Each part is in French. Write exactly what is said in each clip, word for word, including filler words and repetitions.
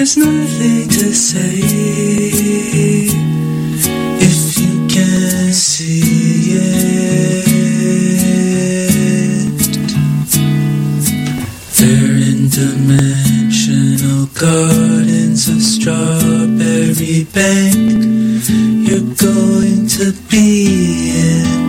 There's nothing to say if you can't see it. They're interdimensional gardens of Strawberry Bank. You're going to be in.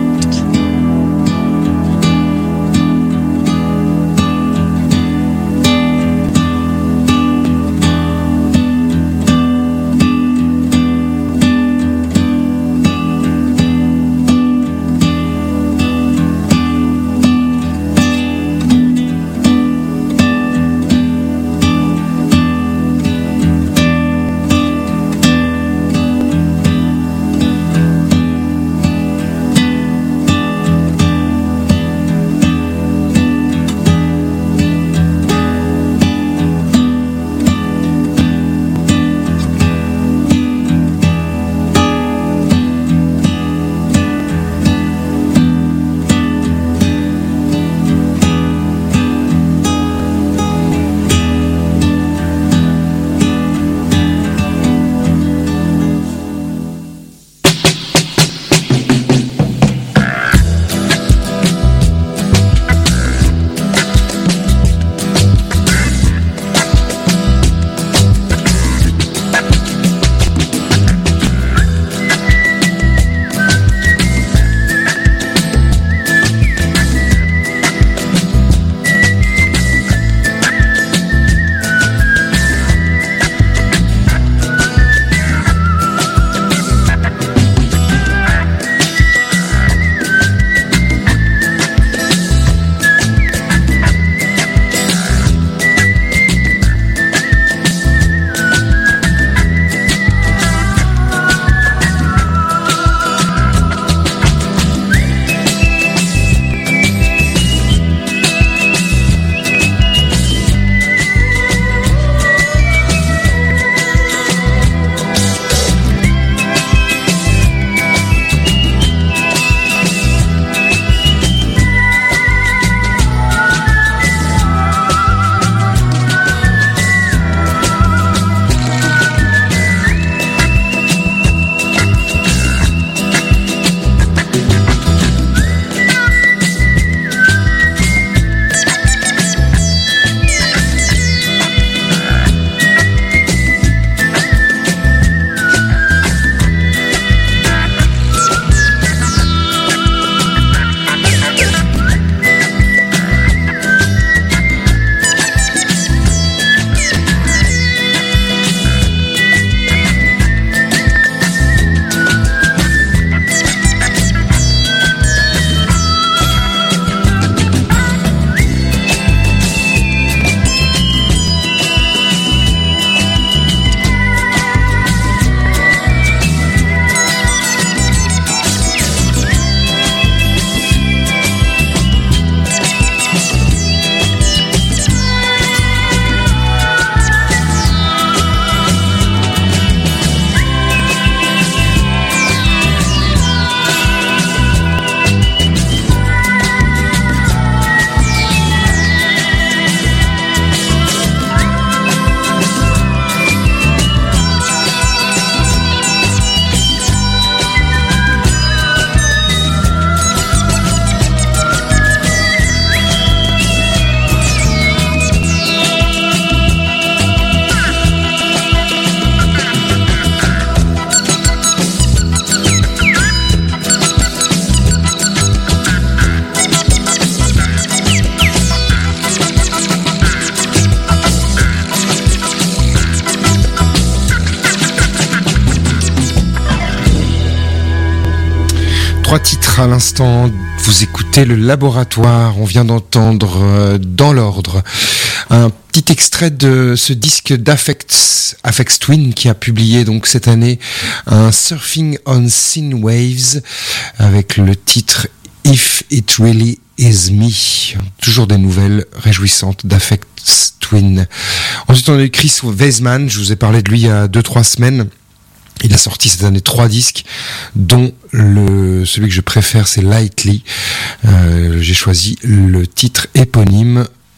Trois titres à l'instant, vous écoutez le Laboratoire, on vient d'entendre euh, dans l'ordre un petit extrait de ce disque d'Aphex Aphex Twin qui a publié donc cette année un Surfing on Sin Waves avec le titre If It Really Is Me. Toujours des nouvelles réjouissantes d'Aphex Twin. Ensuite on a eu Chris Weisman, je vous ai parlé de lui il y a deux trois semaines. Il a sorti cette année trois disques, dont le celui que je préfère, c'est Lightly. Euh, j'ai choisi le titre éponyme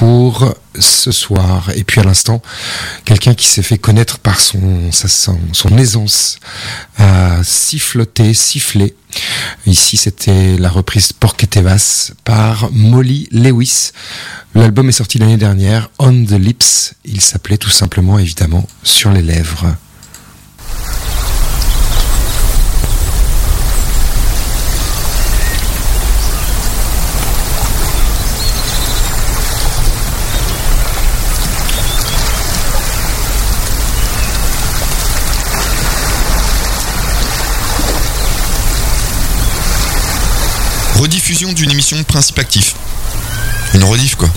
pour ce soir. Et puis à l'instant, quelqu'un qui s'est fait connaître par son, sa, son, son aisance à siffloter, siffler. Ici, c'était la reprise Porque te vas par Molly Lewis. L'album est sorti l'année dernière, On the Lips. Il s'appelait tout simplement, évidemment, Sur les lèvres. Rediffusion d'une émission Principe Actif. Une rediff quoi.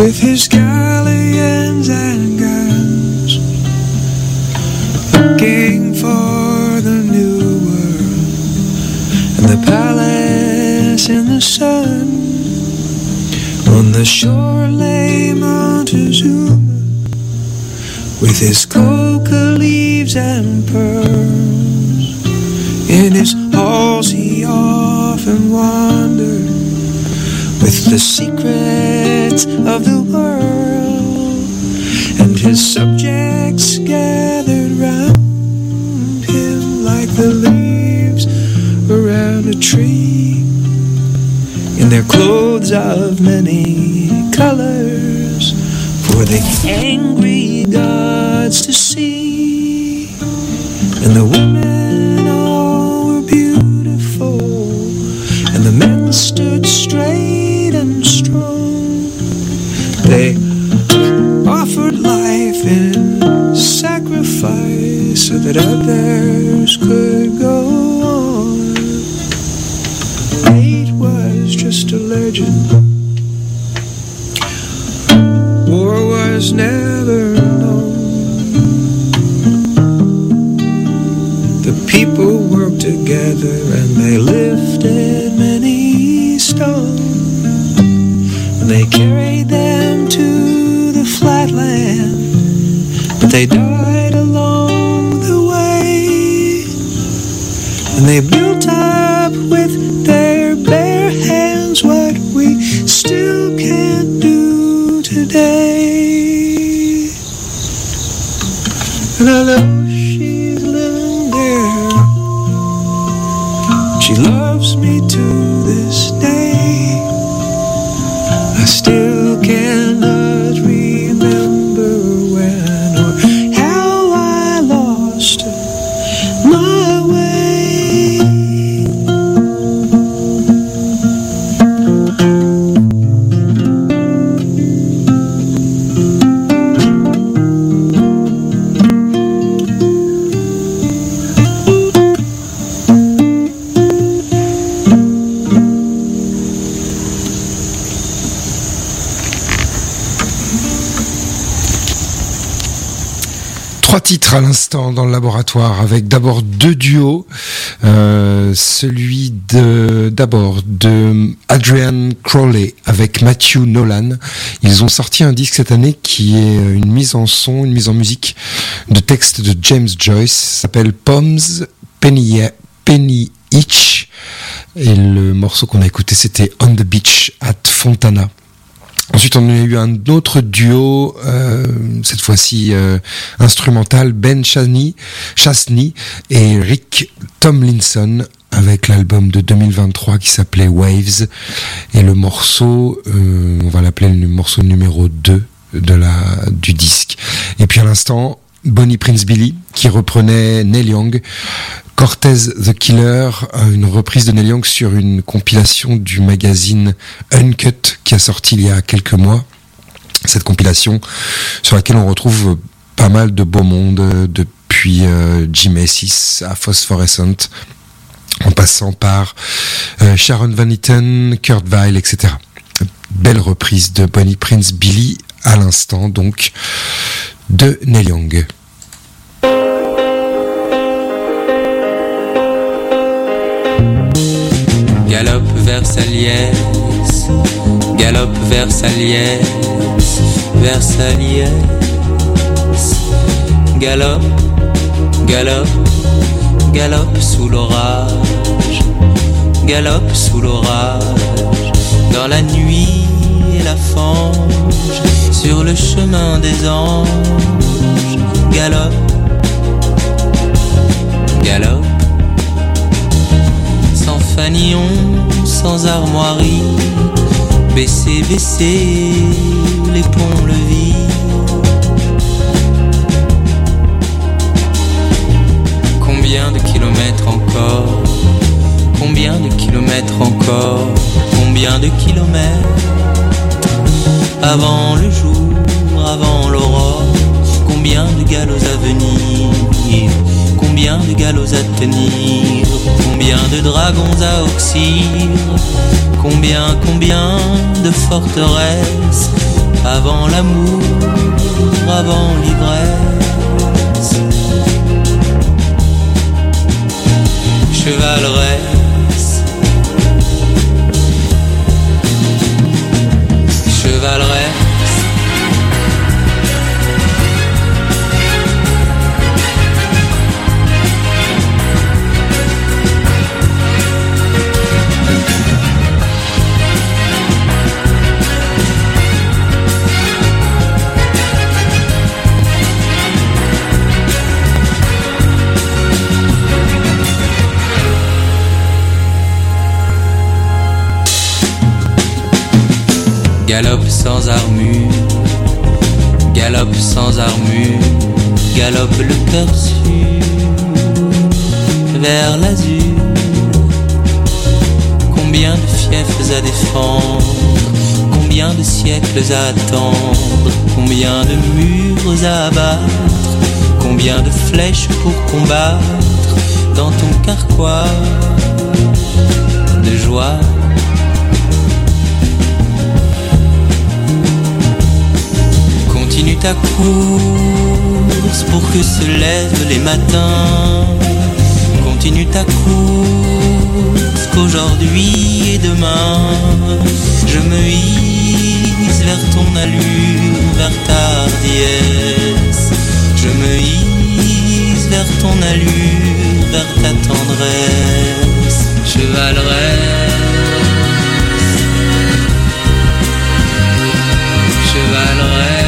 with his galleons and guns, looking for the new world and the palace in the sun. On the shore lay Montezuma with his coca leaves and pearls. In his halls he often wandered with the secrets of the world, and his subjects gathered round him like the leaves around a tree, in their clothes of many colors, for the angry gods to see. And the women all were beautiful, and the men stood straight and strong. They offered life in sacrifice so that others could go on. Hate was just a legend. War was never known. The people worked together and they lifted many stones, and they carried them to the flatland, but they died along the way. And they built up with their bare hands what we still can't do today. And I know she's living there. She loves me to this day. I still cannot remember when or how I lost my way. Trois titres à l'instant dans le laboratoire, avec d'abord deux duos, euh, celui de d'abord de Adrian Crowley avec Matthew Nolan. Ils ont sorti un disque cette année qui est une mise en son, une mise en musique de textes de James Joyce. Ça s'appelle Poems Penny, Penny Each, et le morceau qu'on a écouté c'était On the Beach at Fontana. Ensuite, on a eu un autre duo, euh, cette fois-ci euh, instrumental, Ben Chasney, Chasney et Rick Tomlinson, avec l'album de deux mille vingt-trois qui s'appelait Waves, et le morceau, euh, on va l'appeler le morceau numéro deux de la du disque. Et puis à l'instant, Bonnie Prince Billy qui reprenait Neil Young, Cortez the Killer, une reprise de Neil Young sur une compilation du magazine Uncut qui a sorti il y a quelques mois. Cette compilation sur laquelle on retrouve pas mal de beau monde, depuis euh, Jim Macy's à Phosphorescent, en passant par euh, Sharon Van Etten, Kurt Weill, et cetera. Belle reprise de Bonnie Prince Billy à l'instant, donc, de Neil Young. Galope Versaliès, galope Versaliès, Versaliès, galope, galope, galope sous l'orage, galope sous l'orage, dans la nuit et la fange, sur le chemin des anges, galope, galope. Sans fanion, sans armoirie, baissez, baissez les ponts-levis. Combien de kilomètres encore? Combien de kilomètres encore? Combien de kilomètres avant le jour, avant l'aurore? Combien de galops à venir? Combien de galops à tenir? Combien de dragons à oxyre? Combien, combien de forteresses avant l'amour, avant l'ivresse. Chevaleresse, chevaleresse. Galope sans armure, galope sans armure, galope le cœur sûr vers l'azur. Combien de fiefs à défendre, combien de siècles à attendre, combien de murs à abattre, combien de flèches pour combattre dans ton carquois de joie. Continue ta course pour que se lèvent les matins. Continue ta course qu'aujourd'hui et demain je me hisse vers ton allure, vers ta hardiesse. Je me hisse vers ton allure, vers ta tendresse. Chevaleresse, chevaleresse.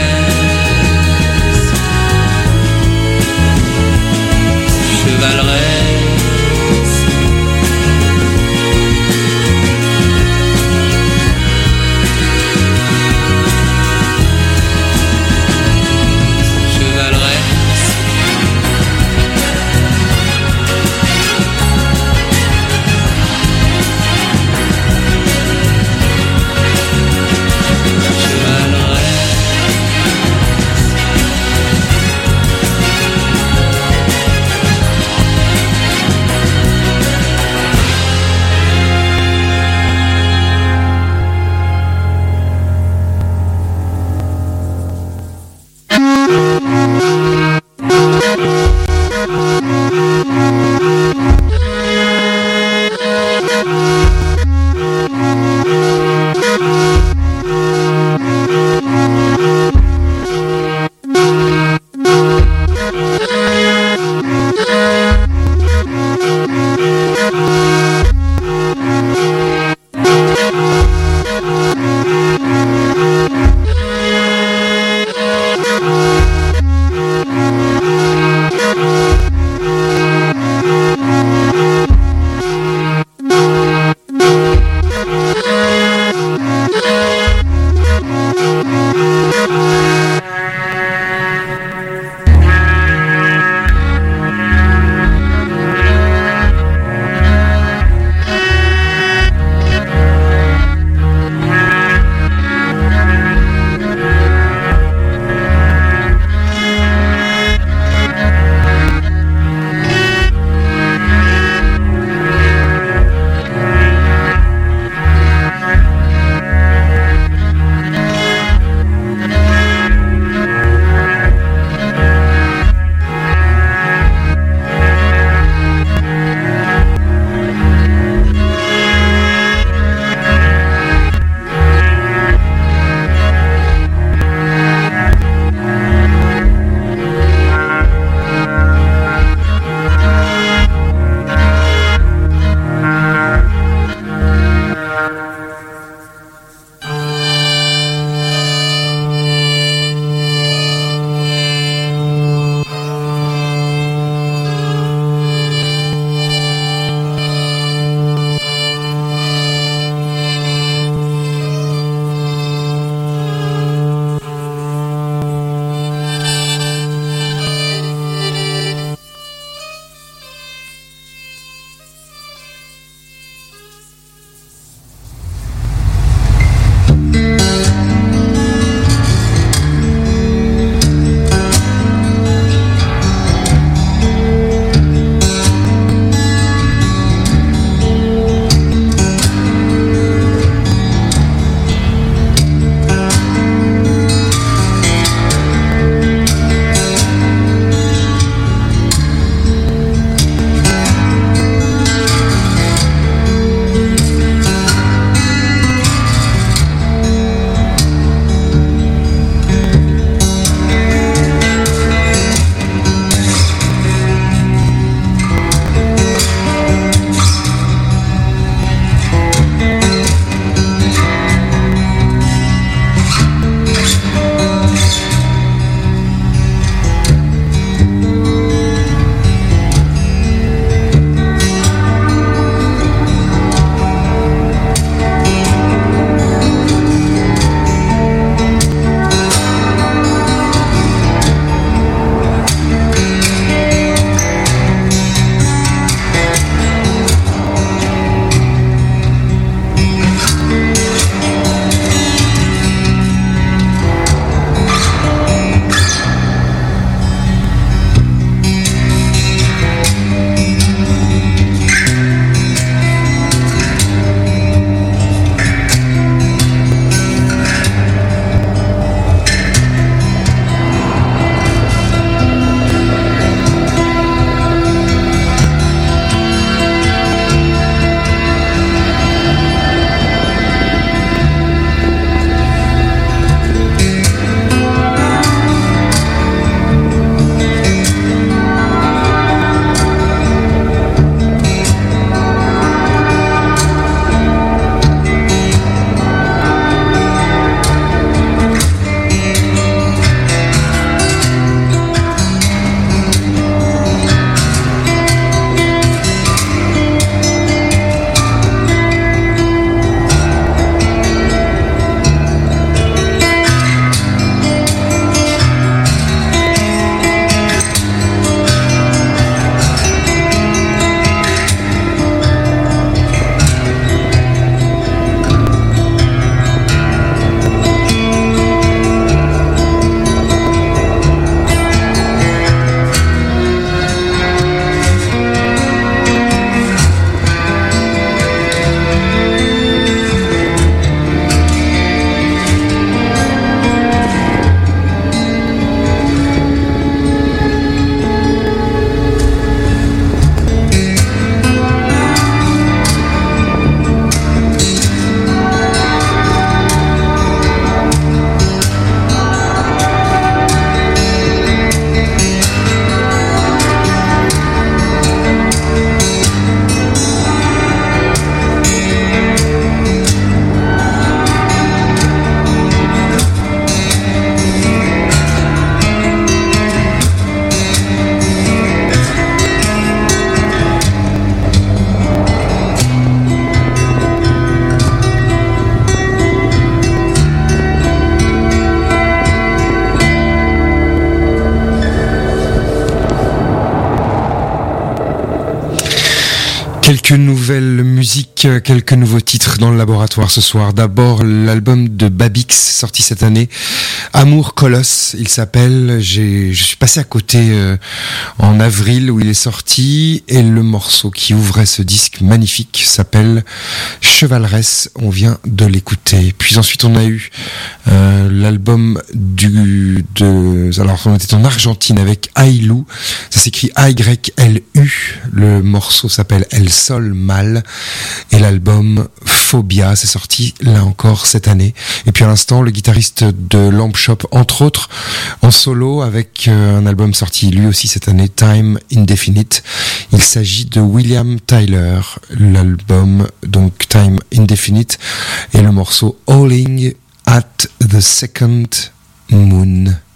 Quelques nouvelles musiques, quelques nouveaux titres dans le laboratoire ce soir. D'abord, l'album de Babix, sorti cette année, Amour Colosse, il s'appelle. J'ai, je suis passé à côté euh, en avril où il est sorti, et le morceau qui ouvrait ce disque magnifique s'appelle Chevaleresse. On vient de l'écouter. Puis ensuite, on a eu euh, l'album du de. Alors, on était en Argentine avec Ailou. Ça s'écrit A Y L U. Le morceau s'appelle El Sol Mal, et l'album Phobia, c'est sorti là encore cette année. Et puis à l'instant, le guitariste de Lamp Shop, entre autres, en solo avec euh, un album sorti lui aussi cette année, Time Indefinite. Il s'agit de William Tyler, l'album donc Time Indefinite, et le morceau Howling at the Second Moon.